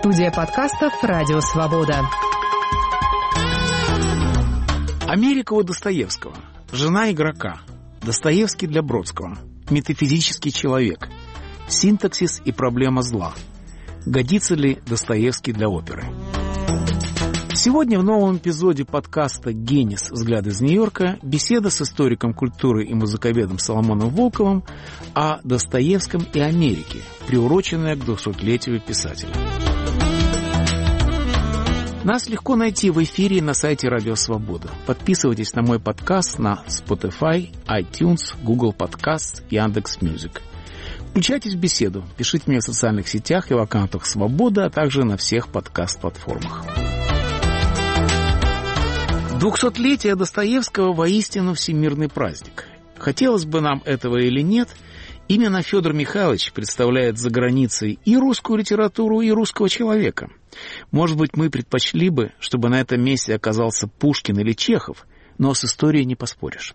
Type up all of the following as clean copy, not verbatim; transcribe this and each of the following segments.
Студия подкастов «Радио Свобода». Америка у Достоевского. Жена игрока. Достоевский для Бродского. Метафизический человек. Синтаксис и проблема зла. Годится ли Достоевский для оперы? Сегодня в новом эпизоде подкаста «Генис. Взгляд из Нью-Йорка» беседа с историком культуры и музыковедом Соломоном Волковым о Достоевском и Америке, приуроченная к 200-летию писателя. Нас легко найти в эфире на сайте Радио Свобода. Подписывайтесь на мой подкаст на Spotify, iTunes, Google Podcasts, Яндекс.Мьюзик. Включайтесь в беседу, пишите мне в социальных сетях и в аккаунтах Свобода, а также на всех подкаст-платформах. 200-летие Достоевского воистину всемирный праздник. Хотелось бы нам этого или нет, именно Федор Михайлович представляет за границей и русскую литературу, и русского человека. Может быть, мы предпочли бы, чтобы на этом месте оказался Пушкин или Чехов, но с историей не поспоришь.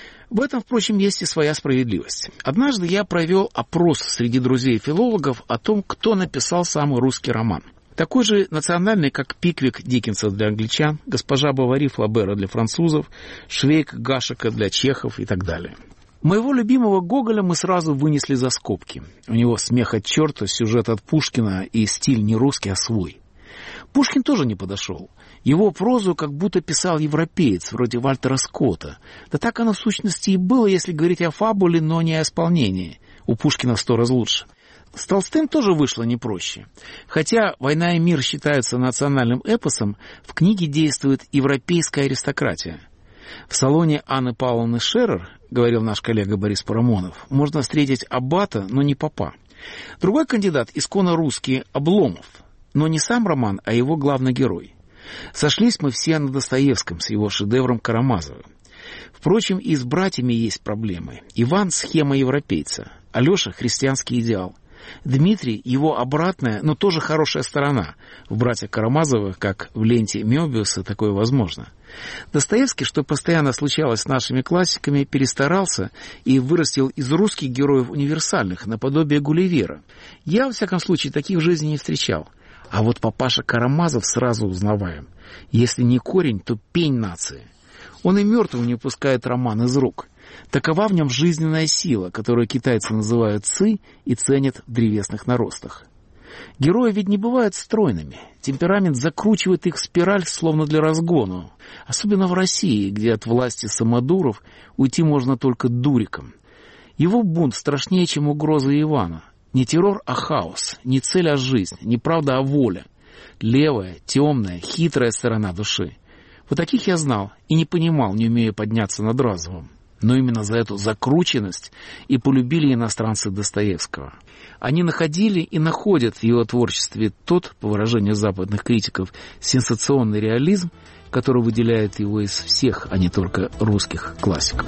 В этом, впрочем, есть и своя справедливость. Однажды я провел опрос среди друзей-филологов о том, кто написал самый русский роман. Такой же национальный, как Пиквик Диккенса для англичан, госпожа Бовари Флабера для французов, Швейк Гашека для чехов и так далее. Моего любимого Гоголя мы сразу вынесли за скобки. У него смех от черта, сюжет от Пушкина и стиль не русский, а свой. Пушкин тоже не подошел. Его прозу как будто писал европеец, вроде Вальтера Скотта. Да так оно в сущности и было, если говорить о фабуле, но не о исполнении. У Пушкина в 100 раз лучше. С Толстым тоже вышло не проще. Хотя «Война и мир» считаются национальным эпосом, в книге действует европейская аристократия. В салоне Анны Павловны Шерер, говорил наш коллега Борис Парамонов, можно встретить аббата, но не попа. Другой кандидат исконно русский — Обломов. Но не сам роман, а его главный герой. Сошлись мы все на Достоевском с его шедевром Карамазова. Впрочем, и с братьями есть проблемы. Иван — схема европейца, Алеша — христианский идеал. Дмитрий — его обратная, но тоже хорошая сторона. В «Братьях Карамазовых», как в ленте Мёбиуса, такое возможно. Достоевский, что постоянно случалось с нашими классиками, перестарался и вырастил из русских героев универсальных, наподобие Гулливера. Я, во всяком случае, таких в жизни не встречал. А вот папаша Карамазов сразу узнаваем. Если не корень, то пень нации. Он и мертвым не пускает роман из рук. Такова в нем жизненная сила, которую китайцы называют ци и ценят в древесных наростах. Герои ведь не бывают стройными. Темперамент закручивает их в спираль, словно для разгона. Особенно в России, где от власти самодуров уйти можно только дуриком. Его бунт страшнее, чем угроза Ивана. Не террор, а хаос. Не цель, а жизнь. Не правда, а воля. Левая, темная, хитрая сторона души. Вот таких я знал и не понимал, не умея подняться над разумом. Но именно за эту закрученность и полюбили иностранцы Достоевского. Они находили и находят в его творчестве тот, по выражению западных критиков, сенсационный реализм, который выделяет его из всех, а не только русских классиков.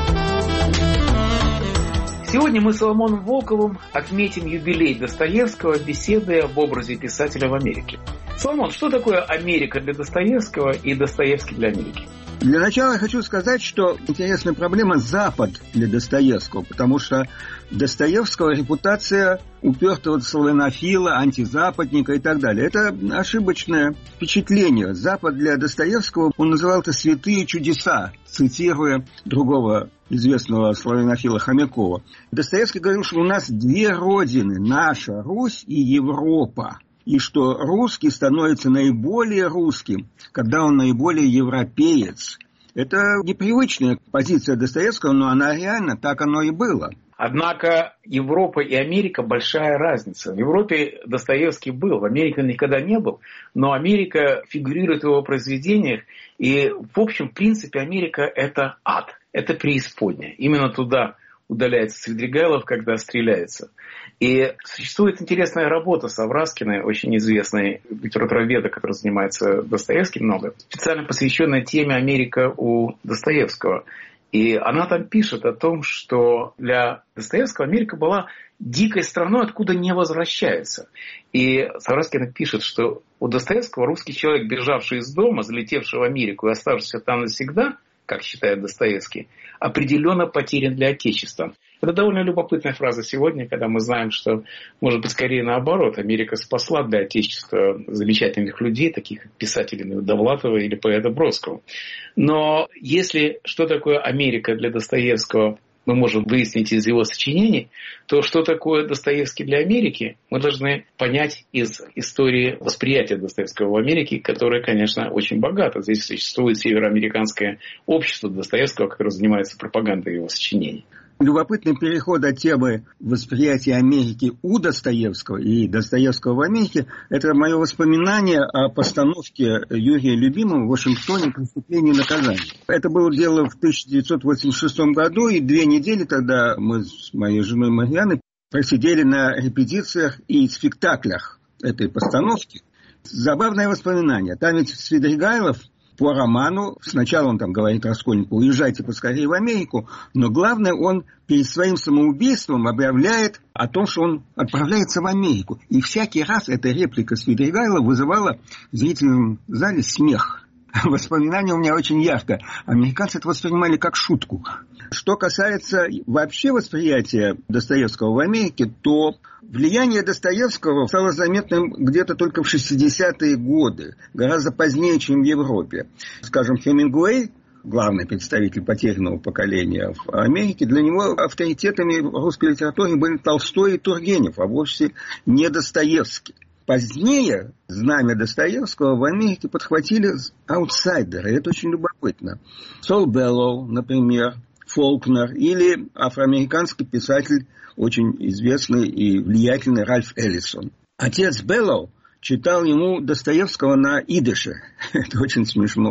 Сегодня мы с Соломоном Волковым отметим юбилей Достоевского, беседуя об образе писателя в Америке. Соломон, что такое Америка для Достоевского и Достоевский для Америки? Для начала я хочу сказать, что интересная проблема Запад для Достоевского, потому что Достоевского репутация упертого славянофила, антизападника и так далее. Это ошибочное впечатление. Запад для Достоевского, он называл это «святые чудеса», цитируя другого известного славянофила Хомякова. Достоевский говорил, что у нас две родины, наша Русь и Европа. И что русский становится наиболее русским, когда он наиболее европеец. Это непривычная позиция Достоевского, но она реально, так оно и было. Однако Европа и Америка – большая разница. В Европе Достоевский был, в Америке он никогда не был, но Америка фигурирует в его произведениях. И, в общем, в принципе, Америка – это ад, это преисподняя. Именно туда удаляется Свидригайлов, когда стреляется. И существует интересная работа Савраскиной, очень известной литературоведа, который занимается Достоевским много, специально посвященная теме «Америка у Достоевского». И она там пишет о том, что для Достоевского Америка была дикой страной, откуда не возвращается. И Савраскина пишет, что у Достоевского русский человек, бежавший из дома, залетевший в Америку и оставшийся там навсегда, как считает Достоевский, определенно потерян для Отечества. Это довольно любопытная фраза сегодня, когда мы знаем, что, может быть, скорее наоборот, Америка спасла для Отечества замечательных людей, таких как писателя Довлатова или поэта Бродского. Но если что такое Америка для Достоевского мы можем выяснить из его сочинений, то что такое Достоевский для Америки, мы должны понять из истории восприятия Достоевского в Америке, которая, конечно, очень богата. Здесь существует североамериканское общество Достоевского, которое занимается пропагандой его сочинений. Любопытный переход от темы восприятия Америки у Достоевского и Достоевского в Америке – это мое воспоминание о постановке Юрия Любимого в Вашингтоне «Преступление и наказание». Это было дело в 1986 году, и 2 недели тогда мы с моей женой Марьяной просидели на репетициях и спектаклях этой постановки. Забавное воспоминание. Там ведь Свидригайлов по роману, сначала он там говорит Раскольникову: уезжайте поскорее в Америку, но главное, он перед своим самоубийством объявляет о том, что он отправляется в Америку. И всякий раз эта реплика Свидригайлова вызывала в зрительном зале смех. Воспоминание у меня очень ярко. Американцы это воспринимали как шутку. Что касается вообще восприятия Достоевского в Америке, то влияние Достоевского стало заметным где-то только в 60-е годы, гораздо позднее, чем в Европе. Скажем, Хемингуэй, главный представитель потерянного поколения в Америке, для него авторитетами в русской литературе были Толстой и Тургенев, а вовсе не Достоевский. Позднее знамя Достоевского в Америке подхватили аутсайдеры. Это очень любопытно. Сол Беллоу, например, Фолкнер или афроамериканский писатель, очень известный и влиятельный Ральф Эллисон. Отец Беллоу читал ему Достоевского на идише. Это очень смешно.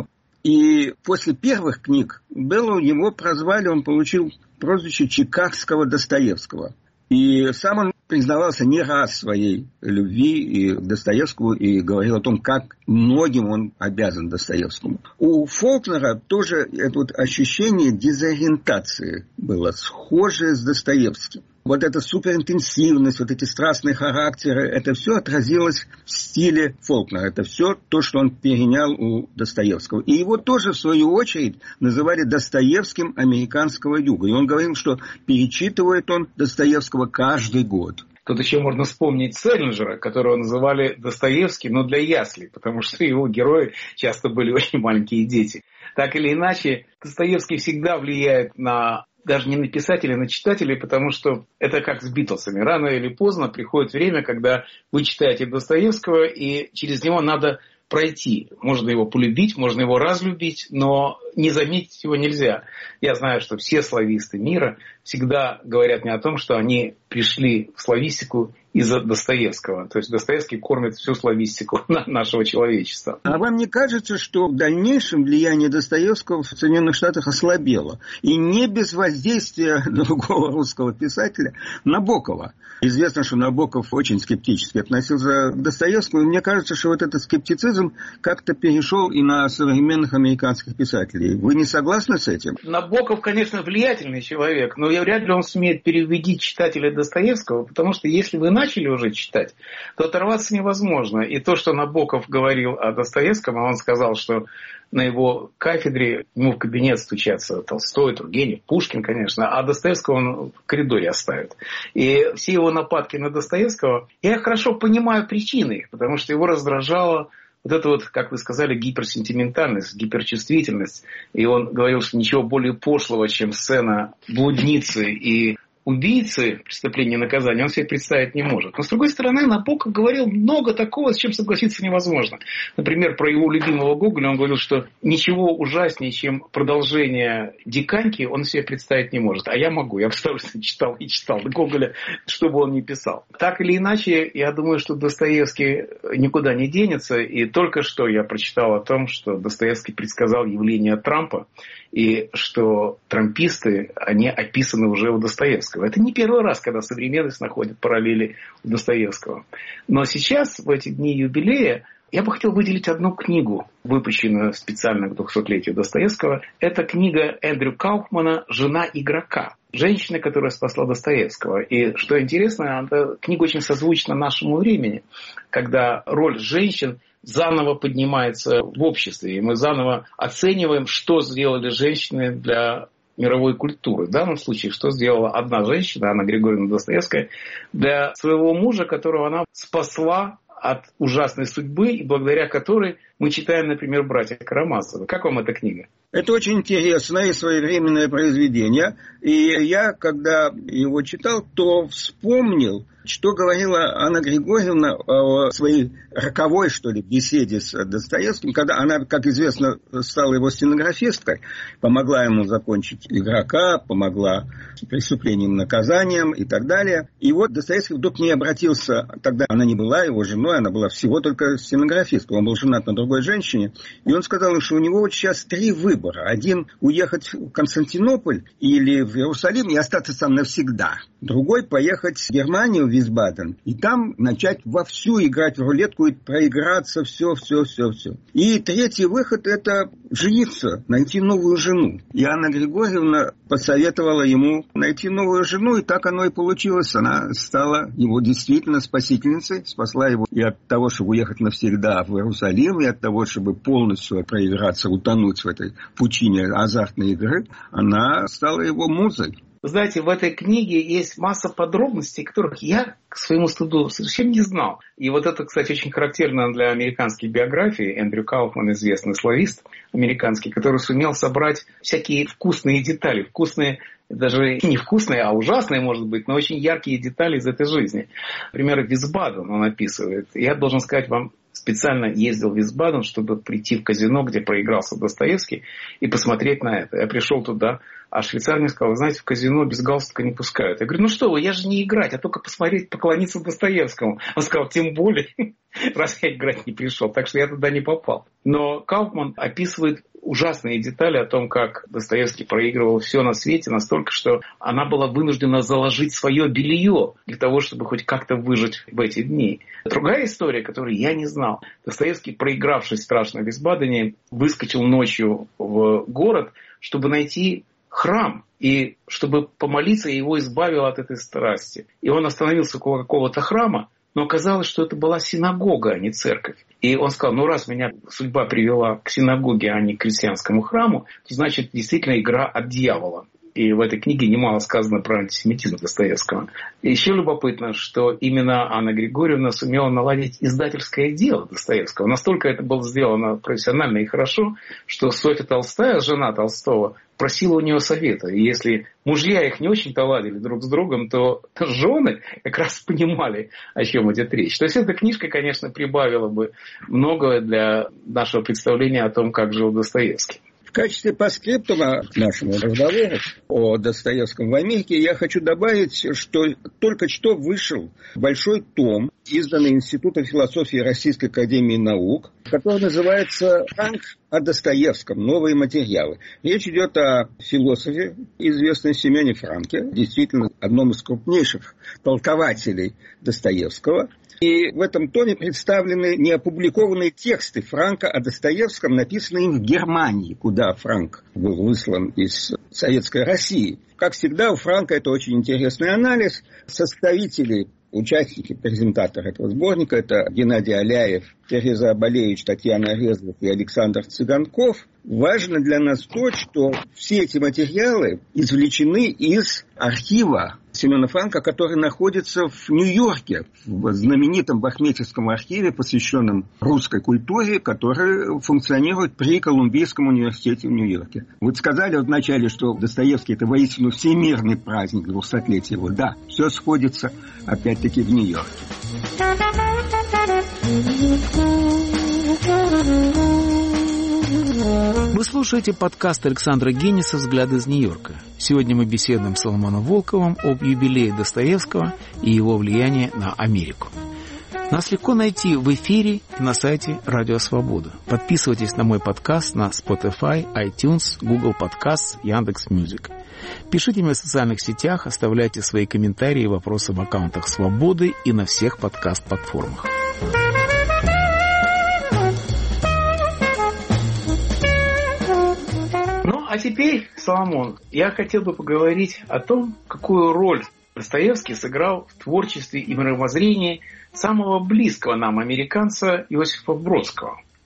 И после первых книг Беллоу его прозвали, он получил прозвище Чикагского Достоевского. И сам он признавался не раз своей любви и к Достоевскому и говорил о том, как многим он обязан Достоевскому. У Фолкнера тоже это вот ощущение дезориентации было схожее с Достоевским. Вот эта суперинтенсивность, вот эти страстные характеры, это все отразилось в стиле Фолкнера. Это все то, что он перенял у Достоевского. И его тоже, в свою очередь, называли Достоевским американского юга. И он говорил, что перечитывает он Достоевского каждый год. Тут еще можно вспомнить Селлинджера, которого называли Достоевским, но для яслей, потому что его герои часто были очень маленькие дети. Так или иначе, Достоевский всегда влияет на даже не на писателей, а на читателей, потому что это как с Битлсами. Рано или поздно приходит время, когда вы читаете Достоевского, и через него надо пройти. Можно его полюбить, можно его разлюбить, но не заметить его нельзя. Я знаю, что все слависты мира всегда говорят мне о том, что они пришли в славистику из-за Достоевского. То есть Достоевский кормит всю славистику нашего человечества. А вам не кажется, что в дальнейшем влияние Достоевского в Соединенных Штатах ослабело? И не без воздействия другого русского писателя Набокова. Известно, что Набоков очень скептически относился к Достоевскому. И мне кажется, что вот этот скептицизм как-то перешел и на современных американских писателей. Вы не согласны с этим? Набоков, конечно, влиятельный человек, но вряд ли он сумеет переубедить читателя Достоевского, потому что если вы начали уже читать, то оторваться невозможно. И то, что Набоков говорил о Достоевском, он сказал, что на его кафедре ему в кабинет стучатся Толстой, Тургенев, Пушкин, конечно, а Достоевского он в коридоре оставит. И все его нападки на Достоевского, я хорошо понимаю причины их, потому что его раздражало вот это вот, как вы сказали, гиперсентиментальность, гиперчувствительность. И он говорил, что ничего более пошлого, чем сцена блудницы и убийцы преступления и наказания, он себе представить не может. Но, с другой стороны, Набоков говорил много такого, с чем согласиться невозможно. Например, про его любимого Гоголя он говорил, что ничего ужаснее, чем продолжение Диканьки, он себе представить не может. А я могу. Я потому что читал и читал Гоголя, что бы он ни писал. Так или иначе, я думаю, что Достоевский никуда не денется. И только что я прочитал о том, что Достоевский предсказал явление Трампа, и что трамписты, они описаны уже у Достоевского. Это не первый раз, когда современность находит параллели у Достоевского. Но сейчас, в эти дни юбилея, я бы хотел выделить одну книгу, выпущенную специально к 200-летию Достоевского. Это книга Эндрю Кауфмана «Жена игрока». Женщина, которая спасла Достоевского. И что интересно, эта книга очень созвучна нашему времени, когда роль женщин заново поднимается в обществе. И мы заново оцениваем, что сделали женщины для мировой культуры. В данном случае, что сделала одна женщина, Анна Григорьевна Достоевская, для своего мужа, которого она спасла от ужасной судьбы, и благодаря которой мы читаем, например, «Братья Карамазовы». Как вам эта книга? Это очень интересное и своевременное произведение. И я, когда его читал, то вспомнил, что говорила Анна Григорьевна о своей роковой, что ли, беседе с Достоевским, когда она, как известно, стала его стенографисткой, помогла ему закончить «Игрока», помогла «Преступлением и наказанием» и так далее. И вот Достоевский вдруг не обратился, тогда она не была его женой, она была всего только стенографисткой, он был женат на другой женщине, и он сказал, что у него вот сейчас 3 выбора. Один – уехать в Константинополь или в Иерусалим и остаться там навсегда. Другой – поехать в Германию, в Висбаден, и там начать вовсю играть в рулетку и проиграться все. И третий выход – это жениться, найти новую жену. И Анна Григорьевна посоветовала ему найти новую жену, и так оно и получилось. Она стала его действительно спасительницей, спасла его и от того, чтобы уехать навсегда в Иерусалим, и от того, чтобы полностью проиграться, утонуть в этой пучине азартной игры. Она стала его музой. Вы знаете, в этой книге есть масса подробностей, которых я, к своему стыду, совершенно не знал. И вот это, кстати, очень характерно для американской биографии. Эндрю Кауфман, известный славист американский, который сумел собрать всякие вкусные детали, вкусные, даже не вкусные, а ужасные, может быть, но очень яркие детали из этой жизни. Например, Висбаден он описывает. Я должен сказать вам, специально ездил в Висбаден, чтобы прийти в казино, где проигрался Достоевский, и посмотреть на это. Я пришел туда, а швейцар мне сказал: знаете, в казино без галстука не пускают. Я говорю: ну что вы, я же не играть, а только посмотреть, поклониться Достоевскому. Он сказал: тем более, раз я играть не пришел, так что я туда не попал. Но Кауфман описывает ужасные детали о том, как Достоевский проигрывал все на свете настолько, что она была вынуждена заложить свое белье для того, чтобы хоть как-то выжить в эти дни. Другая история, которую я не знал. Достоевский, проигравшись страшно в Висбадене, выскочил ночью в город, чтобы найти храм, и чтобы помолиться, его избавил от этой страсти. И он остановился около какого-то храма, но оказалось, что это была синагога, а не церковь. И он сказал: ну раз меня судьба привела к синагоге, а не к христианскому храму, то значит действительно игра от дьявола. И в этой книге немало сказано про антисемитизм Достоевского. И еще любопытно, что именно Анна Григорьевна сумела наладить издательское дело Достоевского. Настолько это было сделано профессионально и хорошо, что Софья Толстая, жена Толстого, просила у нее совета. И если мужья их не очень-то ладили друг с другом, то жены как раз понимали, о чем идет речь. То есть эта книжка, конечно, прибавила бы многое для нашего представления о том, как жил Достоевский. В качестве паскриптума к нашему разговору о Достоевском в Америке я хочу добавить, что только что вышел большой том, изданный Институтом философии Российской академии наук, который называется «Франк о Достоевском. Новые материалы». Речь идет о философе, известном Семене Франке, действительно одном из крупнейших толкователей Достоевского. И в этом томе представлены неопубликованные тексты Франка о Достоевском, написанные им в Германии, куда Франк был выслан из Советской России. Как всегда, у Франка это очень интересный анализ. Составители, участники, презентаторы этого сборника — это Геннадий Аляев, Тереза Абалевич, Татьяна Резлов и Александр Цыганков. Важно для нас то, что все эти материалы извлечены из архива Семена Франка, который находится в Нью-Йорке, в знаменитом Бахметьевском архиве, посвященном русской культуре, который функционирует при Колумбийском университете в Нью-Йорке. Вы сказали вначале, что Достоевский — это воистину всемирный праздник 200-летия его. Да, все сходится опять-таки в Нью-Йорке. Вы слушаете подкаст Александра Генниса «Взгляд из Нью-Йорка». Сегодня мы беседуем с Соломоном Волковым об юбилее Достоевского и его влиянии на Америку. Нас легко найти в эфире и на сайте Радио Свобода. Подписывайтесь на мой подкаст на Spotify, iTunes, Google Podcasts, Яндекс.Мьюзик. Пишите мне в социальных сетях, оставляйте свои комментарии и вопросы в аккаунтах Свободы и на всех подкаст-платформах. А теперь, Соломон, я хотел бы поговорить о том, какую роль Достоевский сыграл в творчестве и мировоззрении самого близкого нам американца Иосифа Бродского.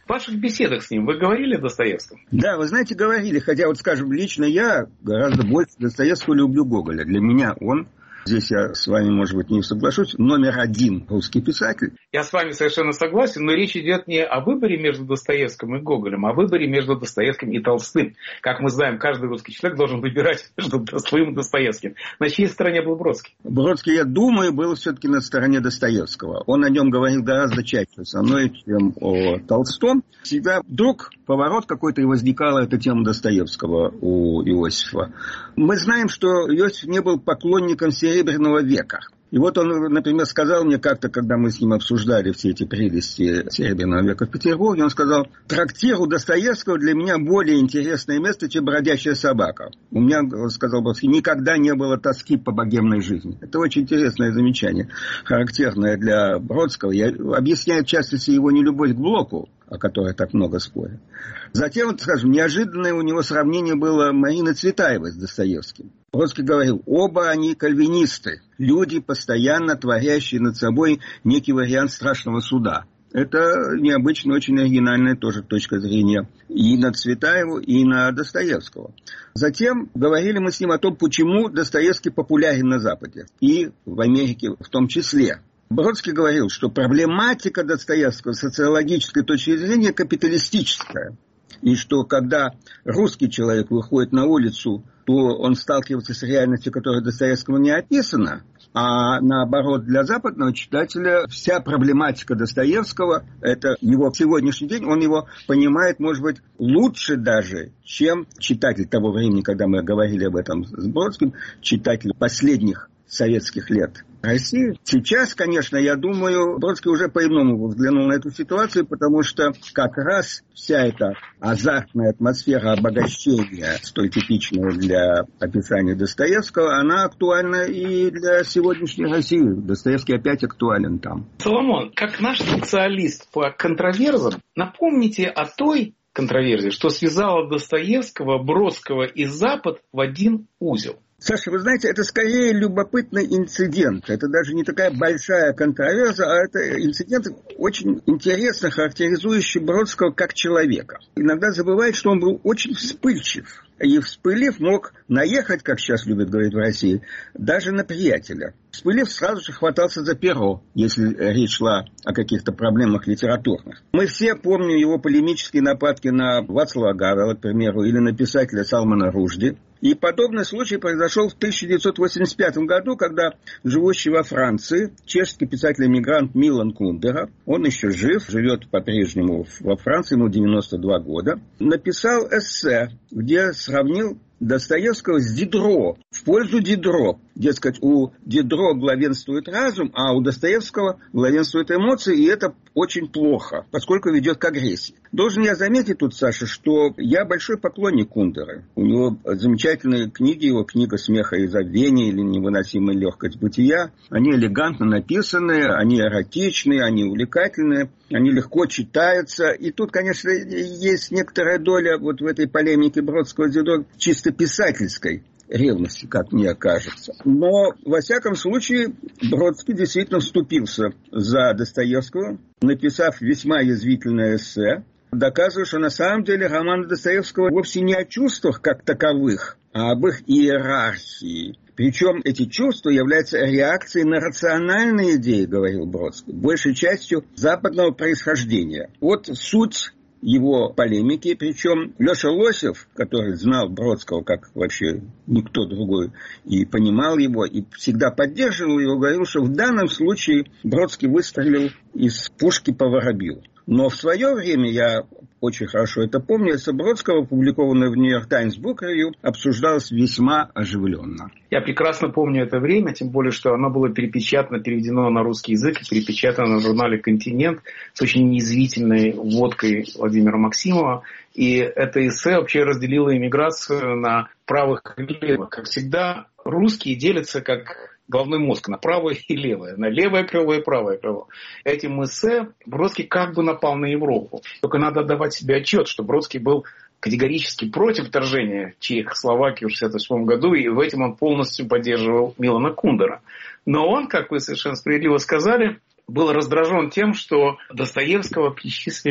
В ваших беседах с ним вы говорили о Достоевском? Да, вы знаете, говорили. Хотя, вот скажем, лично я гораздо больше Достоевского люблю Гоголя. Для меня он... Здесь я с вами, может быть, не соглашусь. Номер один русский писатель. Я с вами совершенно согласен, но речь идет не о выборе между Достоевским и Гоголем, а о выборе между Достоевским и Толстым. Как мы знаем, каждый русский человек должен выбирать между Толстым и Достоевским. На чьей стороне был Бродский? Бродский, я думаю, был все-таки на стороне Достоевского. Он о нем говорил гораздо чаще со мной, чем о Толстом. Всегда вдруг поворот какой-то и возникала эта тема Достоевского у Иосифа. Мы знаем, что Иосиф не был поклонником Серебряного века. И вот он, например, сказал мне как-то, когда мы с ним обсуждали все эти прелести Серебряного века в Петербурге, он сказал: трактир у Достоевского для меня более интересное место, чем бродячая собака. У меня, сказал Бродский, никогда не было тоски по богемной жизни. Это очень интересное замечание, характерное для Бродского. Я объясняю, в частности, его нелюбовь к Блоку, о которой так много спорят. Затем, скажем, неожиданное у него сравнение было Марины Цветаевой с Достоевским. Бродский говорил: оба они кальвинисты, люди, постоянно творящие над собой некий вариант страшного суда. Это необычная, очень оригинальная тоже точка зрения и на Цветаеву, и на Достоевского. Затем говорили мы с ним о том, почему Достоевский популярен на Западе, и в Америке в том числе. Бродский говорил, что проблематика Достоевского с социологической точки зрения капиталистическая. И что когда русский человек выходит на улицу, то он сталкивается с реальностью, которая Достоевскому не описана. А наоборот, для западного читателя вся проблематика Достоевского, это его сегодняшний день, он его понимает, может быть, лучше даже, чем читатель того времени, когда мы говорили об этом с Бродским, читатель последних советских лет России. Сейчас, конечно, я думаю, Бродский уже по-иному взглянул на эту ситуацию, потому что как раз вся эта азартная атмосфера обогащения, столь типичная для описания Достоевского, она актуальна и для сегодняшней России. Достоевский опять актуален там. Соломон, как наш специалист по контроверзам, напомните о той контроверсии, что связала Достоевского, Бродского и Запад в один узел. Саша, вы знаете, это скорее любопытный инцидент. Это даже не такая большая контроверзия, а это инцидент очень интересно характеризующий Бродского как человека. Иногда забывает, что он был очень вспыльчив. И вспылив мог наехать, как сейчас любят говорить в России, даже на приятеля. Вспылив сразу же хватался за перо, если речь шла о каких-то проблемах литературных. Мы все помним его полемические нападки на Вацлава Гавела, к примеру, или на писателя Салмана Ружди. И подобный случай произошел в 1985 году, когда живущий во Франции чешский писатель-эмигрант Милан Кундера, он еще жив, живет по-прежнему во Франции, ему 92 года, написал эссе, где сравнил Достоевского с Дидро, в пользу Дидро. Дескать, у Дидро главенствует разум, а у Достоевского главенствуют эмоции, и это очень плохо, поскольку ведет к агрессии. Должен я заметить тут, Саша, что я большой поклонник Кундеры. У него замечательные книги, его книга «Смеха и забвения» или «Невыносимая легкость бытия». Они элегантно написаны, они эротичные, они увлекательные, они легко читаются. И тут, конечно, есть некоторая доля вот в этой полемике Бродского-Дидро чисто писательской ревности, как мне кажется. Но, во всяком случае, Бродский действительно вступился за Достоевского, написав весьма язвительное эссе, доказывая, что на самом деле роман Достоевского вовсе не о чувствах как таковых, а об их иерархии. Причем эти чувства являются реакцией на рациональные идеи, говорил Бродский, большей частью западного происхождения. Вот суть его полемики, причем Леша Лосев, который знал Бродского как вообще никто другой, и понимал его, и всегда поддерживал его, говорил, что в данном случае Бродский выстрелил из пушки по воробью. Но в свое время, я очень хорошо это помню, эссе Бродского, опубликованное в New York Times Book Review, обсуждалось весьма оживленно. Я прекрасно помню это время, тем более, что оно было переведено на русский язык и перепечатано в журнале «Континент» с очень язвительной вводкой Владимира Максимова. И это эссе вообще разделило эмиграцию на правых и левых. Как всегда, русские делятся как головной мозг на правое и левое, на левое крыло и правое крыло. Этим эссе Бродский как бы напал на Европу. Только надо отдавать себе отчет, что Бродский был категорически против вторжения Чехословакии в 1968 году, и в этом он полностью поддерживал Милана Кундера. Но он, как вы совершенно справедливо сказали, был раздражен тем, что Достоевского причислили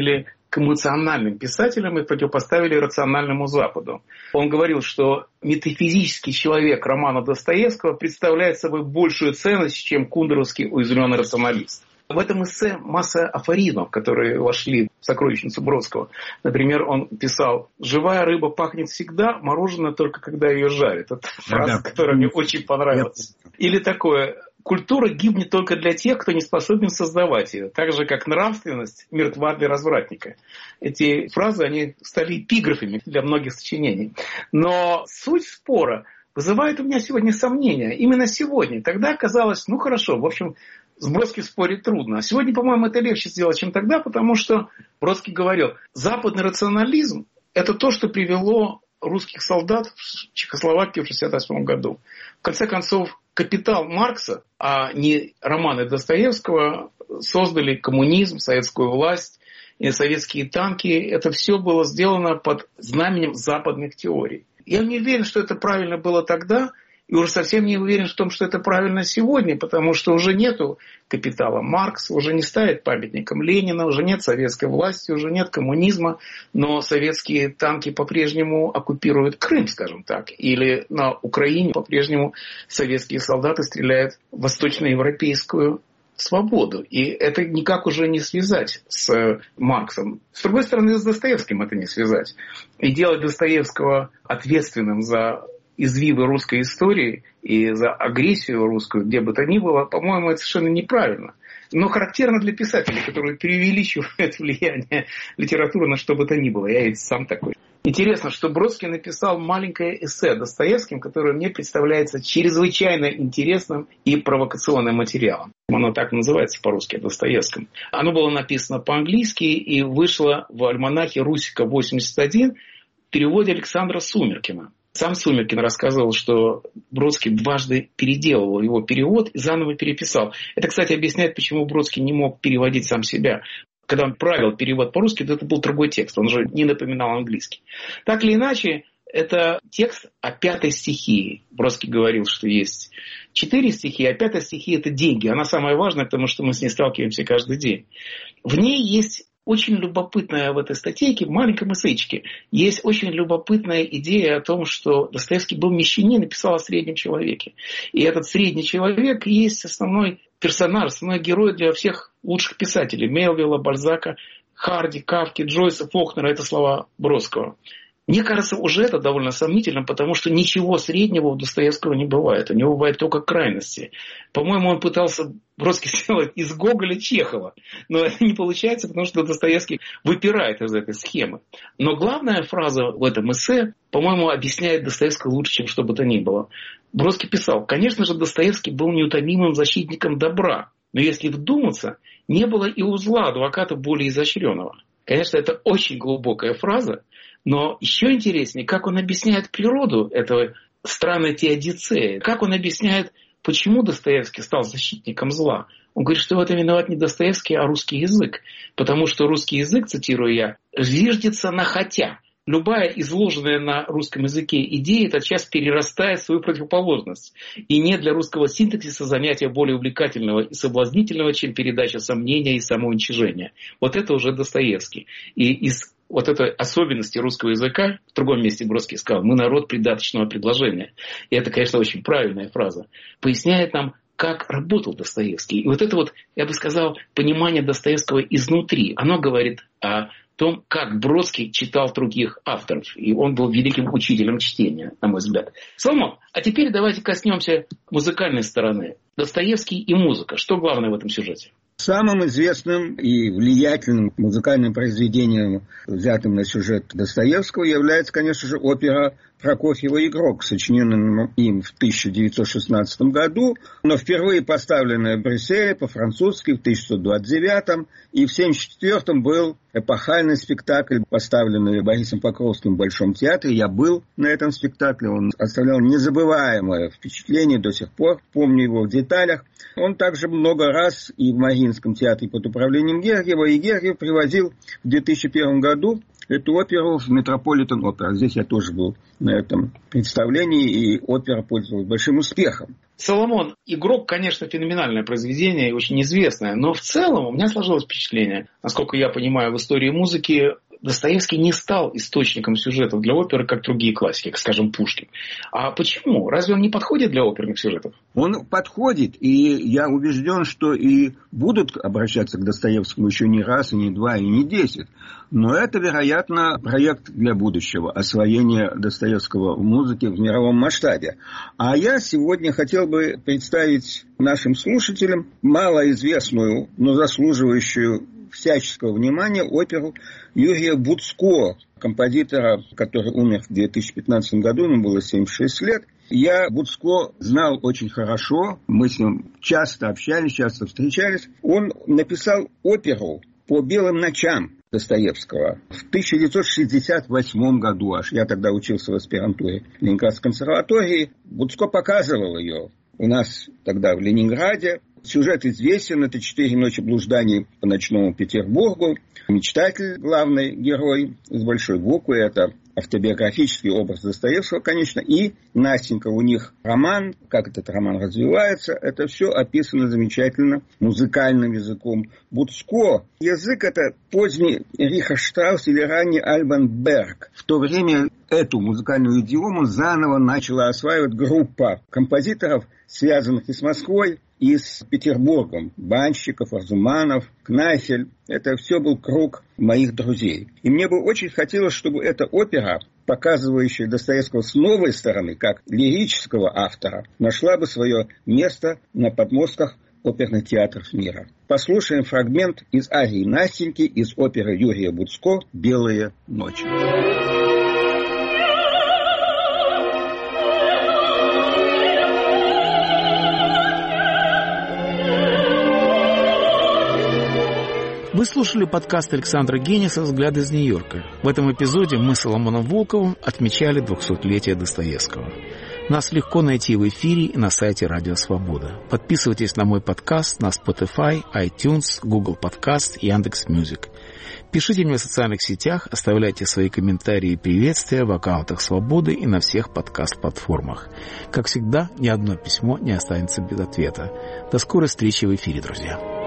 к эмоциональным писателям и противопоставили рациональному Западу. Он говорил, что метафизический человек романа Достоевского представляет собой большую ценность, чем кундеровский уязвленный рационалист. В этом эссе масса афоризмов, которые вошли в сокровищницу Бродского. Например, он писал: «Живая рыба пахнет всегда, мороженое только когда ее жарят». Это фраза, которая мне очень понравилась. Или такое: «Культура гибнет только для тех, кто не способен создавать ее, так же, как нравственность мертва для развратника». Эти фразы, они стали эпиграфами для многих сочинений. Но суть спора вызывает у меня сегодня сомнения. Именно сегодня. Тогда казалось, ну хорошо, в общем, с Бродским спорить трудно. А сегодня, по-моему, это легче сделать, чем тогда, потому что Бродский говорил, западный рационализм – это то, что привело русских солдат в Чехословакию в 1968 году. В конце концов, «Капитал» Маркса, а не романы Достоевского, создали коммунизм, советскую власть и советские танки. Это все было сделано под знаменем западных теорий. Я не уверен, что это правильно было тогда, и уже совсем не уверен в том, что это правильно сегодня, потому что уже нету «Капитала» Маркса, уже не ставят памятником Ленина, уже нет советской власти, уже нет коммунизма, но советские танки по-прежнему оккупируют Крым, скажем так, или на Украине по-прежнему советские солдаты стреляют в восточноевропейскую свободу. И это никак уже не связать с Марксом. С другой стороны, с Достоевским это не связать. И делать Достоевского ответственным за извивы русской истории и за агрессию русскую, где бы то ни было, по-моему, это совершенно неправильно. Но характерно для писателей, которые преувеличивают влияние литературы на что бы то ни было. Я ведь сам такой. Интересно, что Бродский написал маленькое эссе Достоевским, которое мне представляется чрезвычайно интересным и провокационным материалом. Оно так называется по-русски, о Достоевском. Оно было написано по-английски и вышло в альманахе «Русика 81» в переводе Александра Сумеркина. Сам Сумеркин рассказывал, что Бродский дважды переделывал его перевод и заново переписал. Это, кстати, объясняет, почему Бродский не мог переводить сам себя. Когда он правил перевод по-русски, то это был другой текст, он же не напоминал английский. Так или иначе, это текст о 5-й стихии. Бродский говорил, что есть 4 стихии, а 5-я стихия – это деньги. Она самая важная, потому что мы с ней сталкиваемся каждый день. В ней есть очень любопытная в этой статейке, в маленьком эссейчике, есть очень любопытная идея о том, что Достоевский был мещанин и писал о среднем человеке. И этот средний человек есть основной персонаж, основной герой для всех лучших писателей. Мелвилла, Бальзака, Харди, Кафки, Джойса, Фохнера. Это слова Бродского. Мне кажется, уже это довольно сомнительно, потому что ничего среднего у Достоевского не бывает. У него бывают только крайности. По-моему, он пытался Бродский сделать из Гоголя Чехова. Но это не получается, потому что Достоевский выпирает из этой схемы. Но главная фраза в этом эссе, по-моему, объясняет Достоевского лучше, чем что бы то ни было. Бродский писал: конечно же, Достоевский был неутомимым защитником добра. Но если вдуматься, не было и у зла адвоката более изощренного. Конечно, это очень глубокая фраза, но еще интереснее, как он объясняет природу этого странной теодицеи, как он объясняет, почему Достоевский стал защитником зла. Он говорит, что в этом виноват не Достоевский, а русский язык. Потому что русский язык, цитирую я, зиждется на «хотя». Любая изложенная на русском языке идея тотчас перерастает в свою противоположность. И нет для русского синтаксиса занятия более увлекательного и соблазнительного, чем передача сомнения и самоуничижения. Вот это уже Достоевский. И из вот этой особенности русского языка, в другом месте Бродский сказал: мы народ придаточного предложения. И это, конечно, очень правильная фраза. Поясняет нам, как работал Достоевский. И вот это вот, я бы сказал, понимание Достоевского изнутри. Оно говорит о том, как Бродский читал других авторов. И он был великим учителем чтения, на мой взгляд. Соломон, а теперь давайте коснемся музыкальной стороны. Достоевский и музыка. Что главное в этом сюжете? Самым известным и влиятельным музыкальным произведением, взятым на сюжет Достоевского, является, конечно же, опера Прокофьева «Игрок», сочиненная им в 1916 году, но впервые поставленная в Брюсселе по-французски в 1929, и в 1974 был эпохальный спектакль, поставленный Борисом Покровским в Большом театре. Я был на этом спектакле, он оставлял незабываемое впечатление до сих пор, помню его в деталях. Он также много раз и в Мариинском театре под управлением Гергиева, и Гергиев привозил в 2001 году эту оперу в Метрополитен-опера. Здесь я тоже был на этом представлении, и опера пользовалась большим успехом. Соломон, «Игрок», конечно, феноменальное произведение и очень известное, но в целом у меня сложилось впечатление, насколько я понимаю, в истории музыки Достоевский не стал источником сюжетов для оперы, как другие классики, как, скажем, Пушкин. А почему? Разве он не подходит для оперных сюжетов? Он подходит, и я убежден, что и будут обращаться к Достоевскому еще не раз, и не два, и не 10. Но это, вероятно, проект для будущего, освоения Достоевского в музыке в мировом масштабе. А я сегодня хотел бы представить нашим слушателям малоизвестную, но заслуживающую всяческого внимания оперу Юрия Буцко, композитора, который умер в 2015 году, ему было 76 лет. Я Буцко знал очень хорошо, мы с ним часто общались, часто встречались. Он написал оперу «По белым ночам» Достоевского в 1968 году, аж я тогда учился в аспирантуре Ленинградской консерватории. Буцко показывал ее у нас тогда в Ленинграде. Сюжет известен, это 4 ночи блужданий по ночному Петербургу. Мечтатель, главный герой с большой буквы, это автобиографический образ Достоевского, конечно, и Настенька, у них роман, как этот роман развивается, это все описано замечательно музыкальным языком. Буцко, язык это поздний Рихард Штраус или ранний Альбан Берг. В то время эту музыкальную идиому заново начала осваивать группа композиторов, связанных и с Москвой, и с Петербургом. Банщиков, Арзуманов, Кнайфель. Это все был круг моих друзей. И мне бы очень хотелось, чтобы эта опера, показывающая Достоевского с новой стороны, как лирического автора, нашла бы свое место на подмостках оперных театров мира. Послушаем фрагмент из арии Настеньки из оперы Юрия Буцко «Белые ночи». Вы слушали подкаст Александра Гениса «Взгляд из Нью-Йорка». В этом эпизоде мы с Соломоном Волковым отмечали 200-летие Достоевского. Нас легко найти в эфире и на сайте Радио Свобода. Подписывайтесь на мой подкаст на Spotify, iTunes, Google Podcast и Яндекс.Мьюзик. Пишите мне в социальных сетях, оставляйте свои комментарии и приветствия в аккаунтах Свободы и на всех подкаст-платформах. Как всегда, ни одно письмо не останется без ответа. До скорой встречи в эфире, друзья.